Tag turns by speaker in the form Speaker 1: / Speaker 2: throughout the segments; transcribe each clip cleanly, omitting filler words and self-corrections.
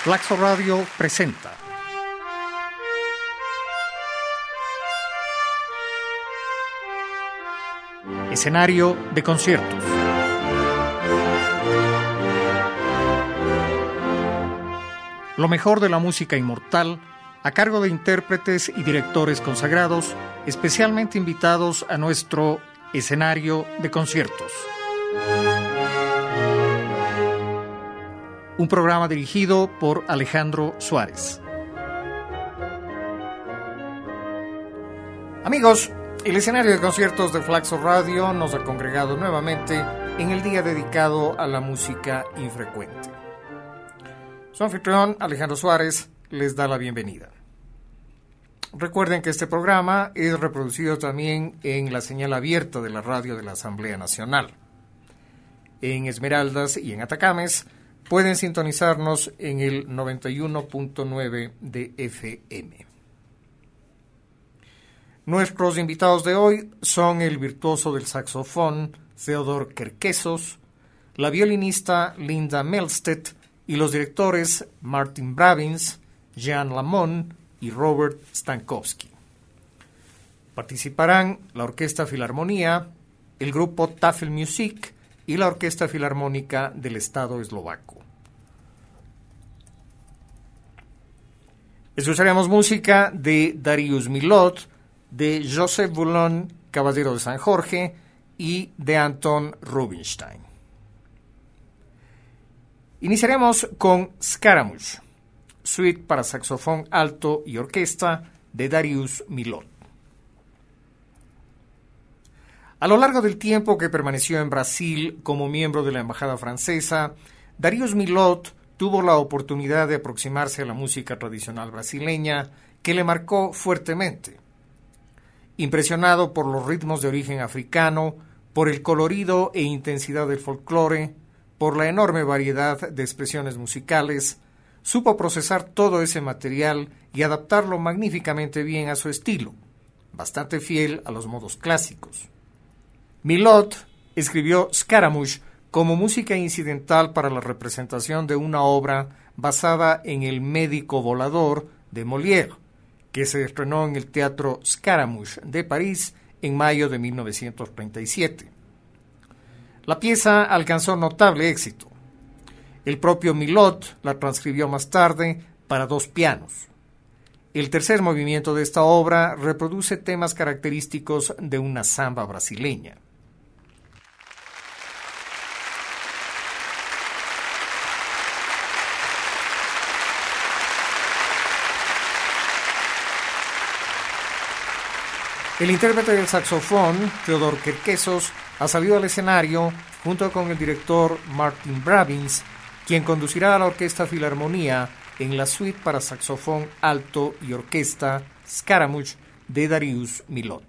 Speaker 1: Flaxo Radio presenta Escenario de conciertos. Lo mejor de la música inmortal a cargo de intérpretes y directores consagrados, especialmente invitados a nuestro escenario de conciertos. Un programa dirigido por Alejandro Suárez. Amigos, el escenario de conciertos de Flaxo Radio nos ha congregado nuevamente en el día dedicado a la música infrecuente. Su anfitrión, Alejandro Suárez, les da la bienvenida. Recuerden que este programa es reproducido también en la señal abierta de la radio de la Asamblea Nacional. En Esmeraldas y en Atacames pueden sintonizarnos en el 91.9 de FM. Nuestros invitados de hoy son el virtuoso del saxofón Theodor Kerkesos, la violinista Linda Melstedt y los directores Martin Bravins, Jean Lamont y Robert Stankowski. Participarán la Orquesta Filarmonía, el grupo Tafelmusik y la Orquesta Filarmónica del Estado Eslovaco. Escucharemos música de Darius Milhaud, de Joseph Boulon, Caballero de San Jorge, y de Anton Rubinstein. Iniciaremos con Scaramouche, suite para saxofón alto y orquesta de Darius Milhaud. A lo largo del tiempo que permaneció en Brasil como miembro de la Embajada francesa, Darius Milhaud tuvo la oportunidad de aproximarse a la música tradicional brasileña, que le marcó fuertemente. Impresionado por los ritmos de origen africano, por el colorido e intensidad del folclore, por la enorme variedad de expresiones musicales, supo procesar todo ese material y adaptarlo magníficamente bien a su estilo, bastante fiel a los modos clásicos. Milhaud escribió Scaramouche como música incidental para la representación de una obra basada en El médico volador de Molière, que se estrenó en el Teatro Scaramouche de París en mayo de 1937. La pieza alcanzó notable éxito. El propio Milhaud la transcribió más tarde para 2 pianos. El tercer movimiento de esta obra reproduce temas característicos de una samba brasileña. El intérprete del saxofón, Theodor Kerkesos, ha salido al escenario junto con el director Martin Bravins, quien conducirá a la Orquesta Filarmonía en la suite para saxofón alto y orquesta Scaramouche de Darius Milhaud.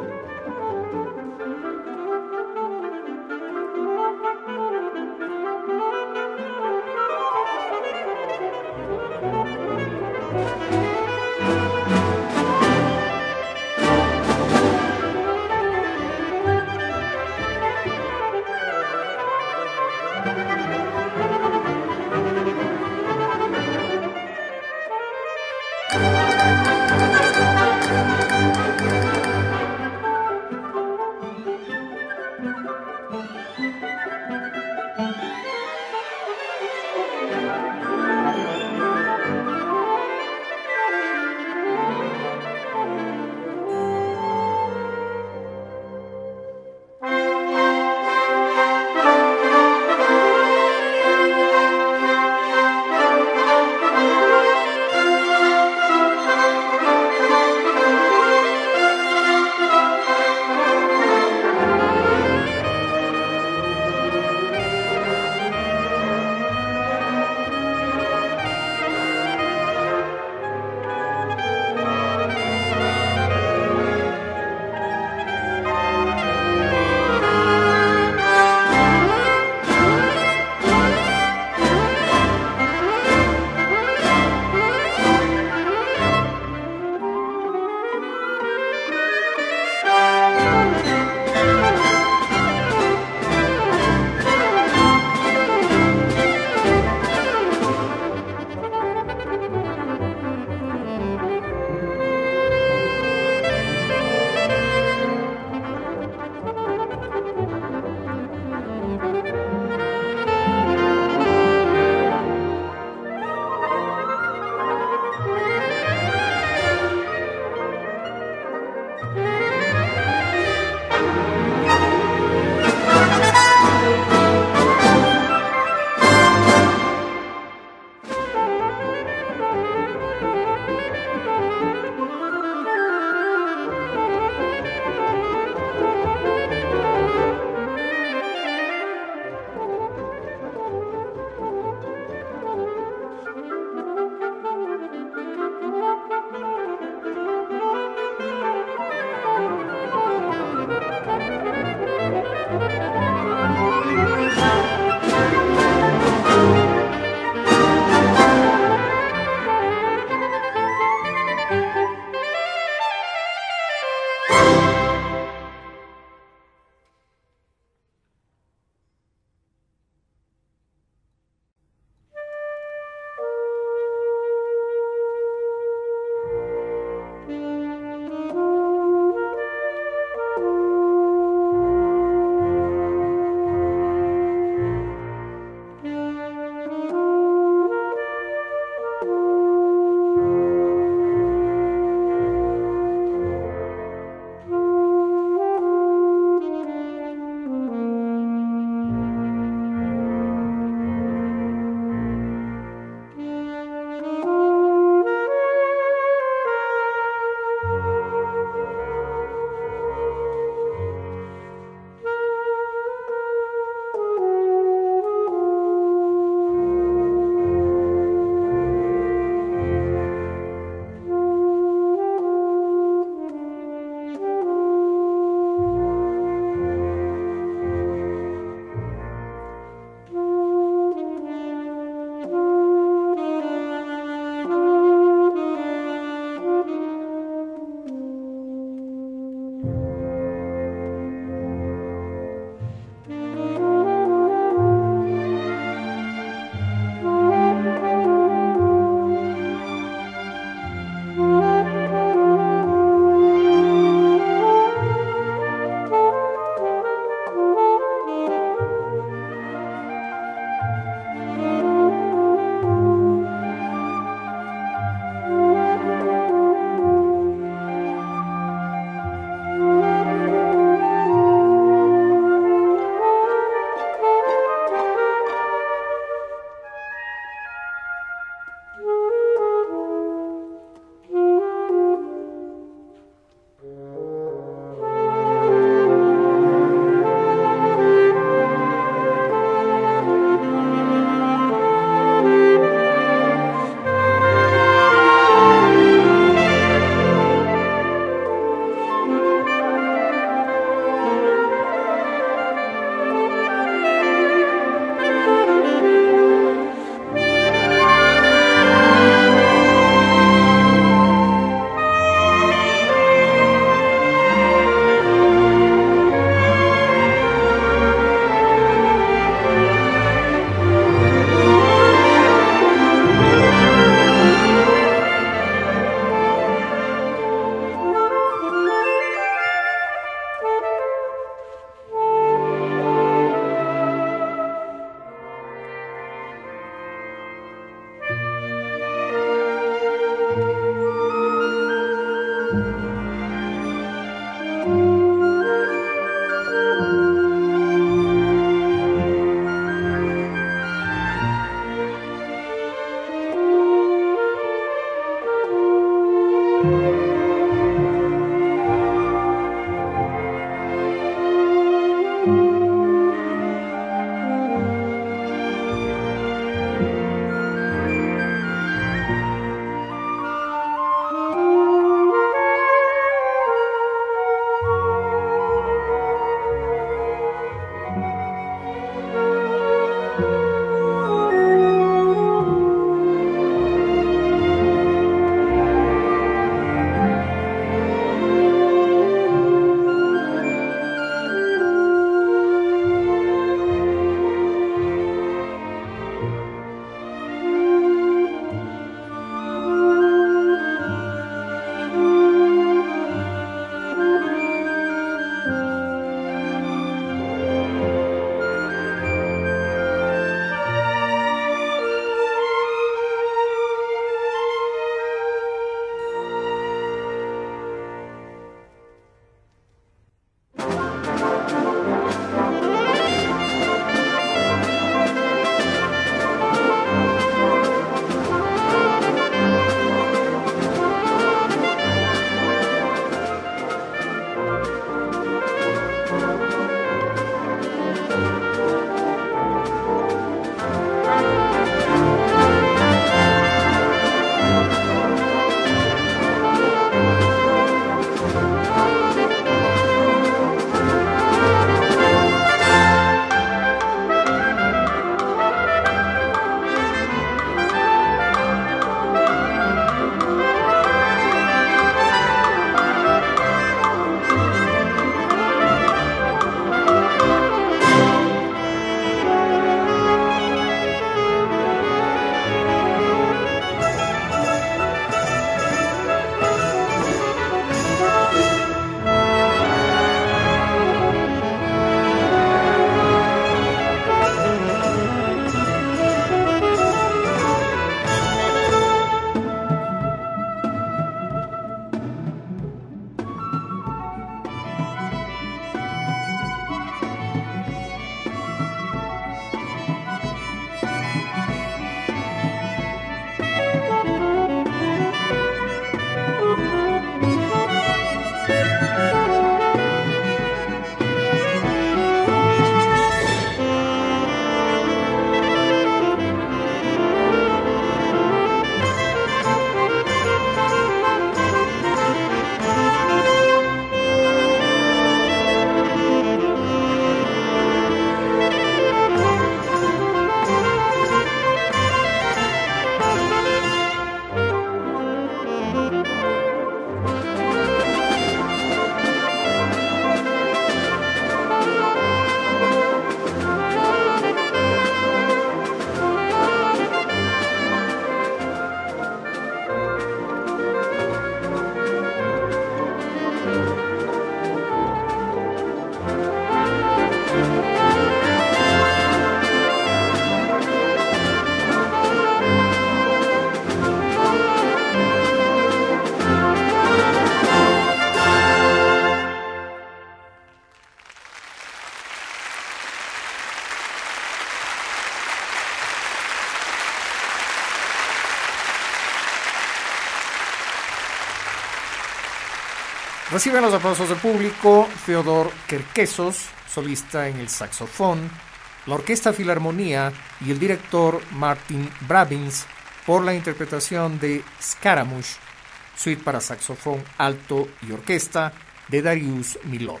Speaker 1: Reciben los aplausos del público Theodor Kerkesos, solista en el saxofón, la Orquesta Filarmonía y el director Martin Brabins por la interpretación de Scaramouche, suite para saxofón alto y orquesta de Darius Milhaud.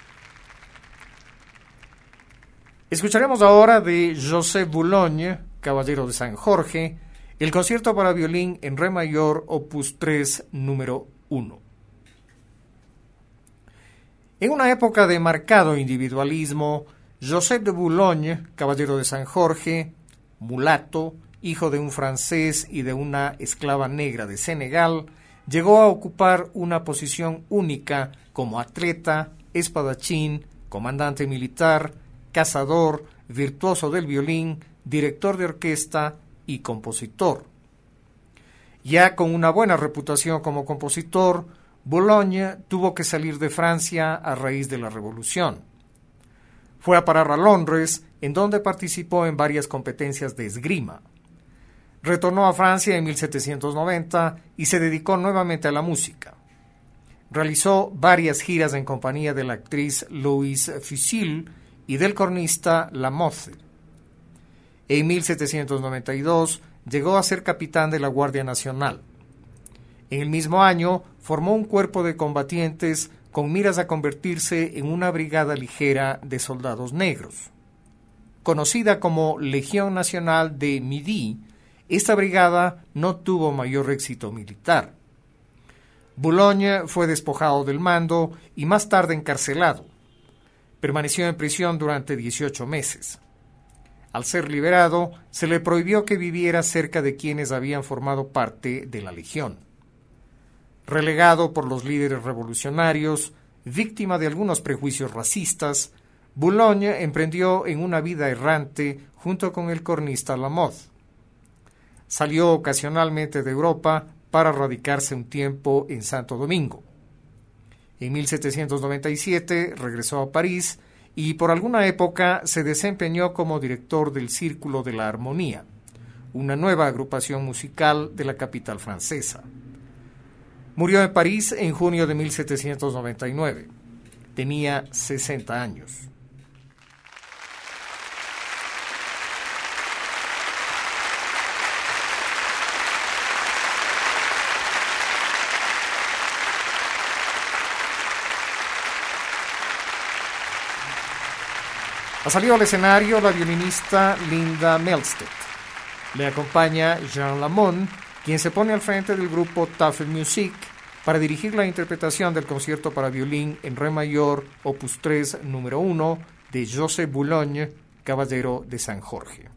Speaker 1: Escucharemos ahora de Joseph Boulogne, Caballero de San Jorge, el concierto para violín en re mayor, opus 3, número 1. En una época de marcado individualismo, Joseph de Boulogne, Caballero de San Jorge, mulato, hijo de un francés y de una esclava negra de Senegal, llegó a ocupar una posición única como atleta, espadachín, comandante militar, cazador, virtuoso del violín, director de orquesta y compositor. Ya con una buena reputación como compositor, Boulogne tuvo que salir de Francia a raíz de la Revolución. Fue a parar a Londres, en donde participó en varias competencias de esgrima. Retornó a Francia en 1790 y se dedicó nuevamente a la música. Realizó varias giras en compañía de la actriz Louise Fusil y del cornista Lamothe. En 1792 llegó a ser capitán de la Guardia Nacional. En el mismo año formó un cuerpo de combatientes con miras a convertirse en una brigada ligera de soldados negros. Conocida como Legión Nacional de Midi, esta brigada no tuvo mayor éxito militar. Boulogne fue despojado del mando y más tarde encarcelado. Permaneció en prisión durante 18 meses. Al ser liberado, se le prohibió que viviera cerca de quienes habían formado parte de la Legión. Relegado por los líderes revolucionarios, víctima de algunos prejuicios racistas, Boulogne emprendió en una vida errante junto con el cornista Lamothe. Salió ocasionalmente de Europa para radicarse un tiempo en Santo Domingo. En 1797 regresó a París y por alguna época se desempeñó como director del Círculo de la Armonía, una nueva agrupación musical de la capital francesa. Murió en París en junio de 1799. Tenía 60 años. Ha salido al escenario la violinista Linda Melstedt. Le acompaña Jean Lamont, quien se pone al frente del grupo Tafel Music para dirigir la interpretación del concierto para violín en re mayor, opus 3, número 1, de Joseph Boulogne, caballero de San Jorge.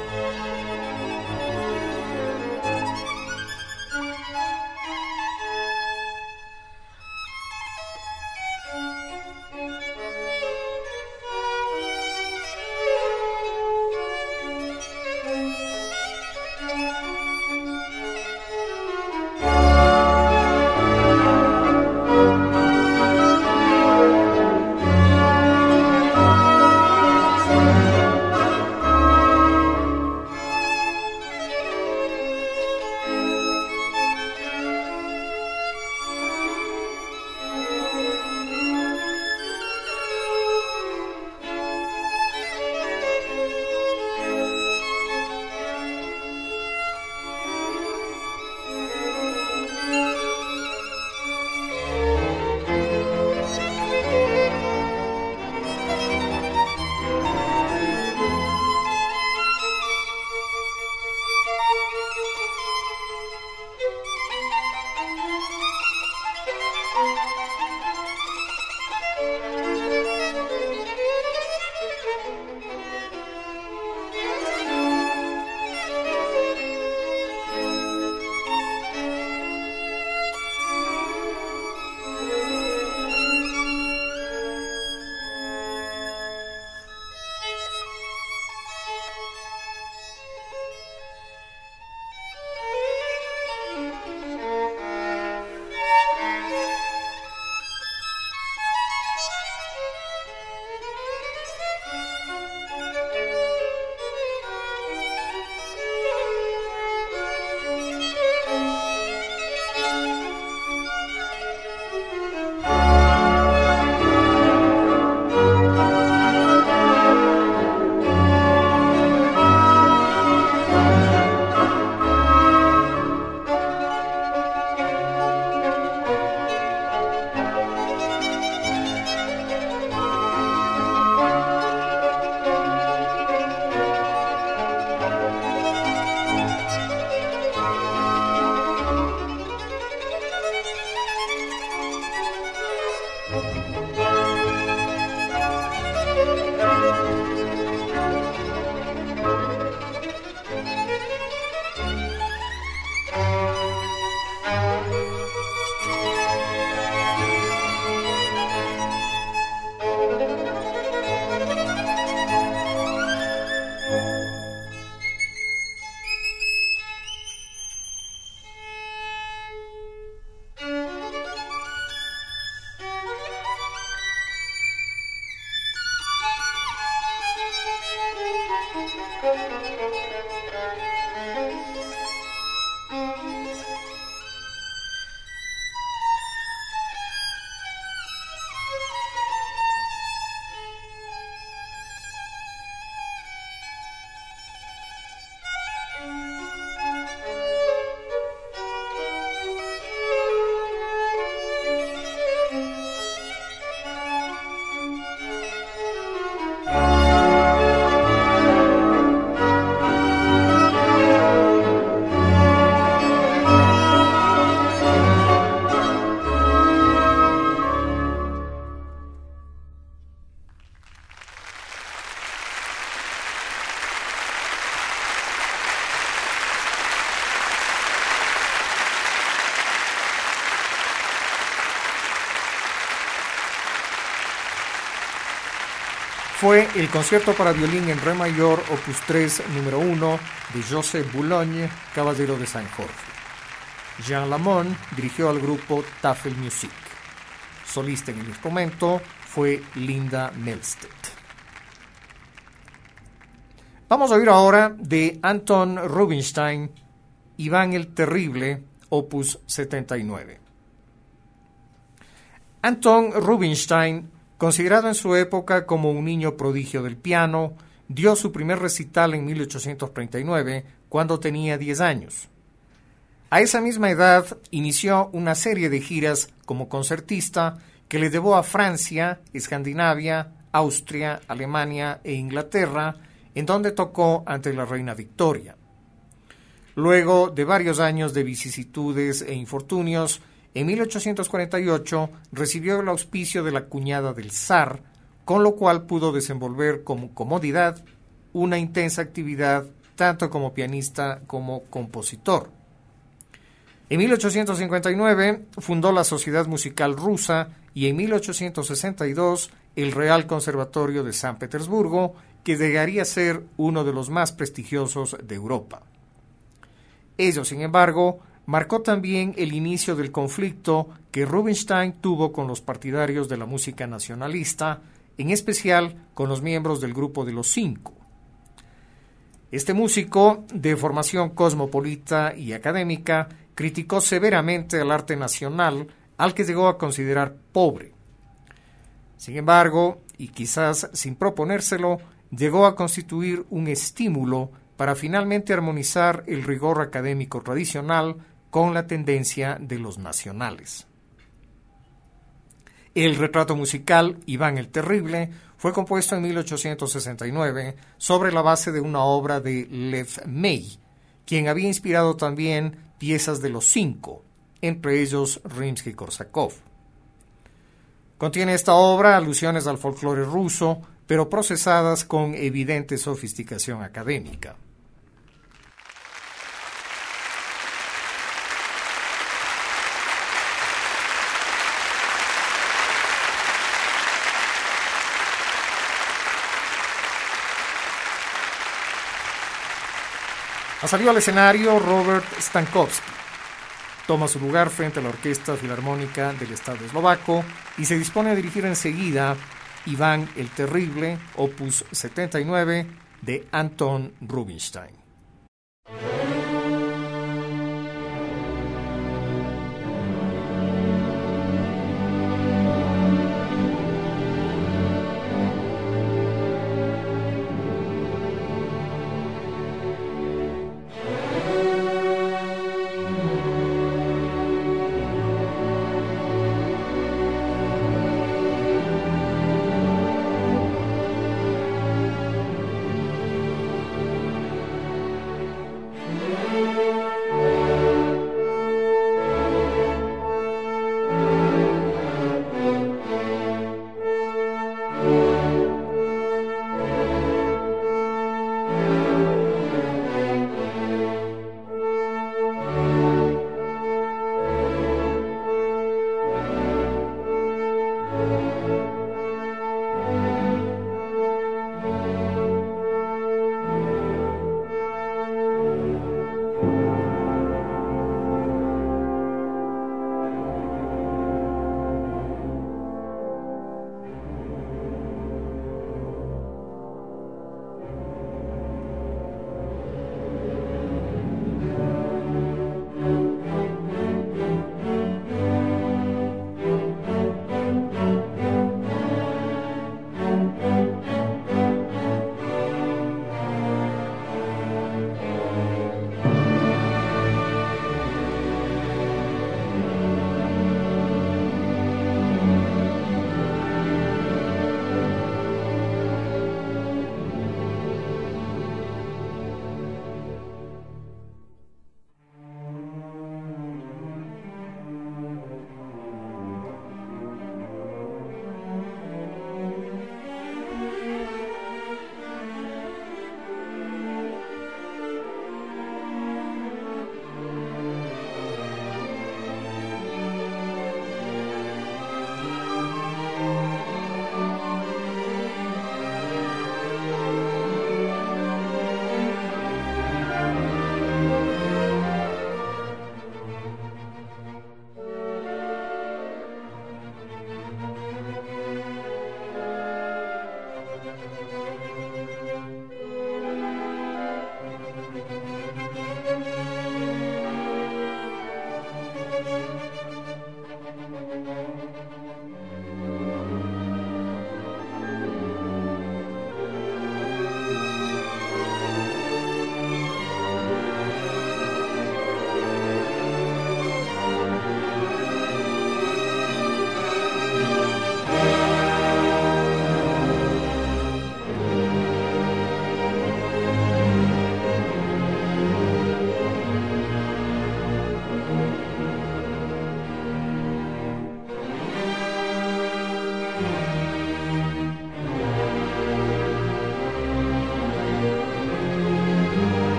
Speaker 1: Fue el concierto para violín en re mayor, opus 3, número 1, de Joseph Boulogne, caballero de San Jorge. Jean Lamont dirigió al grupo Tafel Music. Solista en el instrumento fue Linda Milstead. Vamos a oír ahora de Anton Rubinstein, Iván el Terrible, opus 79. Anton Rubinstein, considerado en su época como un niño prodigio del piano, dio su primer recital en 1839, cuando tenía 10 años. A esa misma edad inició una serie de giras como concertista que le llevó a Francia, Escandinavia, Austria, Alemania e Inglaterra, en donde tocó ante la reina Victoria. Luego de varios años de vicisitudes e infortunios, en 1848 recibió el auspicio de la cuñada del zar, con lo cual pudo desenvolver con comodidad una intensa actividad tanto como pianista como compositor. En 1859 fundó la Sociedad Musical Rusa y en 1862 el Real Conservatorio de San Petersburgo, que llegaría a ser uno de los más prestigiosos de Europa. Ello, sin embargo, marcó también el inicio del conflicto que Rubinstein tuvo con los partidarios de la música nacionalista, en especial con los miembros del Grupo de los Cinco. Este músico, de formación cosmopolita y académica, criticó severamente el arte nacional, al que llegó a considerar pobre. Sin embargo, y quizás sin proponérselo, llegó a constituir un estímulo para finalmente armonizar el rigor académico tradicional con la tendencia de los nacionales. El retrato musical Iván el Terrible fue compuesto en 1869 sobre la base de una obra de Lev May, quien había inspirado también piezas de los Cinco, entre ellos Rimsky-Korsakov. Contiene esta obra alusiones al folclore ruso, pero procesadas con evidente sofisticación académica. Ha salido al escenario Robert Stankowski. Toma su lugar frente a la Orquesta Filarmónica del Estado Eslovaco y se dispone a dirigir enseguida Iván el Terrible, opus 79, de Anton Rubinstein.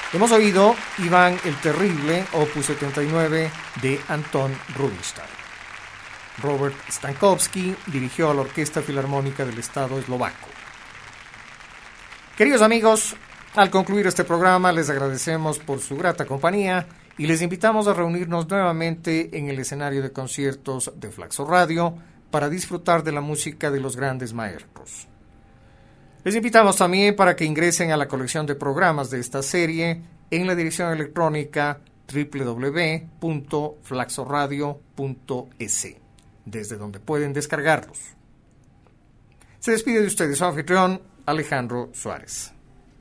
Speaker 1: Hemos oído Iván el Terrible, opus 79 de Anton Rubinstein. Robert Stankowski dirigió a la Orquesta Filarmónica del Estado Eslovaco. Queridos amigos, al concluir este programa les agradecemos por su grata compañía y les invitamos a reunirnos nuevamente en el escenario de conciertos de Flaxo Radio para disfrutar de la música de los grandes maestros. Les invitamos también para que ingresen a la colección de programas de esta serie en la dirección electrónica www.flaxoradio.es, desde donde pueden descargarlos. Se despide de ustedes su anfitrión, Alejandro Suárez.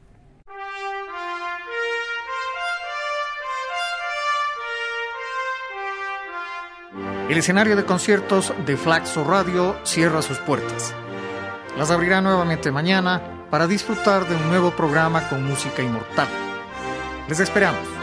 Speaker 1: El escenario de conciertos de Flaxo Radio cierra sus puertas. Las abrirá nuevamente mañana para disfrutar de un nuevo programa con música inmortal. Les esperamos.